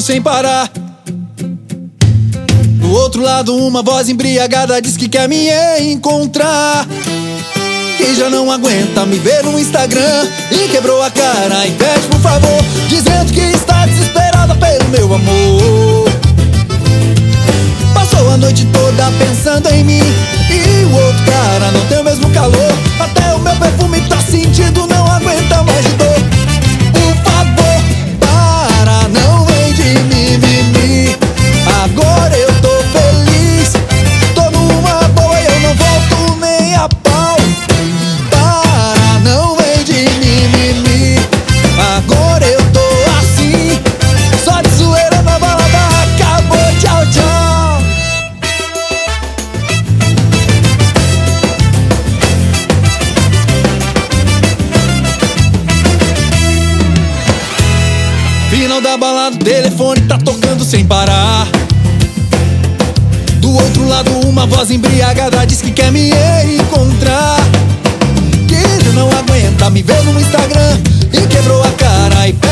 sem parar. Do outro lado uma voz embriagada diz que quer me encontrar, que já não aguenta me ver no Instagram e quebrou a cara e pede por favor, dizendo que está desesperada pelo meu amor. Passou a noite toda pensando em mim, e o outro cara não tem o mesmo calor. Até o meu perfume tá sentindo, não aguenta mais de dor. Por favor, para, não vem de mimimi. Agora eu tô feliz, tô numa boa e eu não volto nem a pau. Para, não vem de mimimi. Agora eu tô assim, só de zoeira na balada, acabou, tchau, tchau. Final da balada, o telefone tá tocando sem parar. Do outro lado uma voz embriagada diz que quer me encontrar, que já não aguenta me ver no Instagram e quebrou a cara e